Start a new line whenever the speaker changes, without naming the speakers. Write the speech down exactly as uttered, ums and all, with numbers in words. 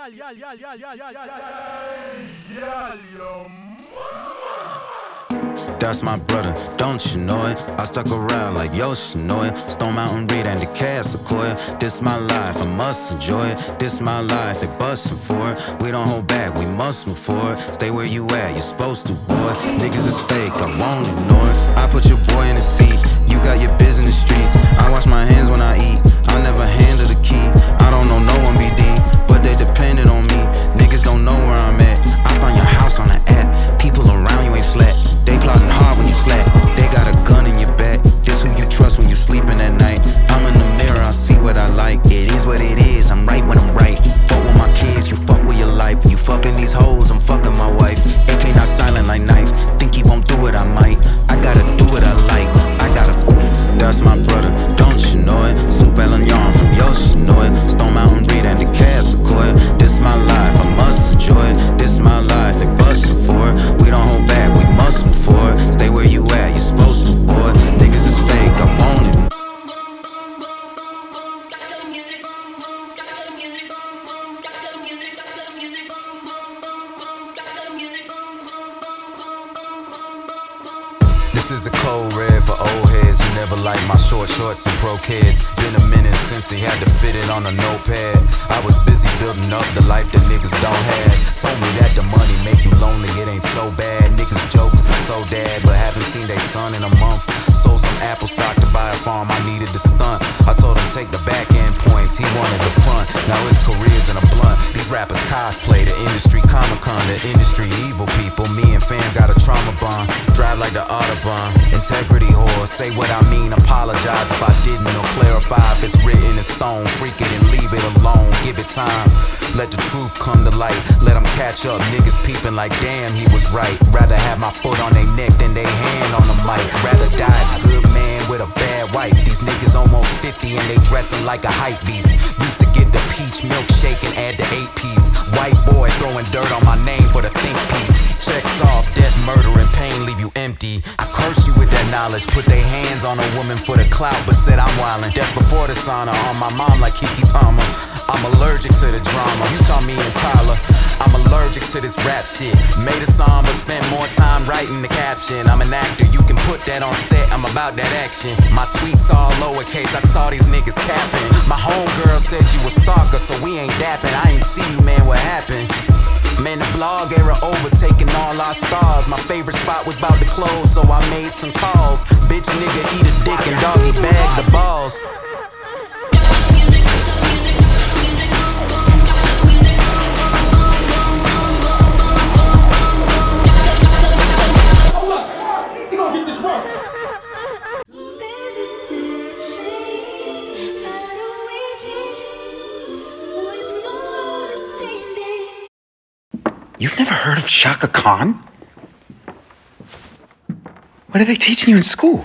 That's my brother, don't you know it? I stuck around like Yoshinoya, Stone Mountain, Reed, and the Cass Sequoia. This my life, I must enjoy it. This my life, they bustin' for it. We don't hold back, we must move forward. Stay where you at, you're supposed to, boy. Niggas is fake, I won't ignore it. I put your boy in the seat, you got your biz in the streets. I wash my hands when I eat, I never handle the key. I don't know no one B D, but they dependent on me. Niggas don't know where I'm at. I find your house on the app, people around you ain't flat. They plotting hard when you slack. They got a gun in your back. This who you trust when you sleeping at night. I'm in the mirror, I see what I like. It is what it is, I'm right when I'm right. Fuck with my kids, you fuck with your life. You fucking these hoes, I'm fucking my wife. A K not silent like knife. Think he won't do it, I might. I gotta do what I like. I gotta. That's my brother, don't you know it? Soup Elignon from Yoshinoya, Stone Mountain, Reed, and the Cass Sequoia. This my life, I must enjoy it. This my life, they bustin' for it. We don't hold back, we must move forward. Stay where you at, you're supposed to, boy. Niggas is fake, I want it. This is a code red for old heads who never liked my short shorts and pro kids. Been a minute since he had to fit it on a notepad. I was busy building up the life that niggas don't have. Told me that the money make you lonely, it ain't so bad. Niggas jokes are so dad, but haven't seen they son in a month. Sold some Apple stock to buy a farm, I needed to stunt. I told him take the back end points, he wanted the front. Now his career's in a blunt. These rappers cosplay the industry Comic-Con, the industry evil people. Me and fam got a trauma bond. Drive like the Autobahn. Integrity whore, say what I mean, apologize if I didn't, or clarify if it's written in stone. Freak it and leave it alone, give it time. Let the truth come to light, let them catch up. Niggas peeping like damn, he was right. Rather have my foot on their neck than they hand on the mic. Rather die a good man with a bad wife. These niggas almost fifty and they dressing like a hype beast. Used to get the peach milkshake and add the eight piece. White boy throwing dirt on my name for the think piece. Checks off, death, murder, and pain leave you empty. I curse you with that knowledge, put their hands on a woman for the clout, but said I'm wildin'. Death before dishonor on my mom like Keke Palmer. I'm allergic to the drama, you saw me in Tyler. I'm allergic to this rap shit. Made a song but spent more time writing the caption. I'm an actor, you can put that on set, I'm about that action. My tweets all lowercase, I saw these niggas capping. My homegirl said you a stalker, so we ain't dapping. I ain't see you, man, what happened? Man, the blog era overtaking all our stars. My favorite spot was about to close, so I made some calls. Bitch nigga eat a dick and doggy bag the balls.
You've never heard of Shaka Khan? What are they teaching you in school?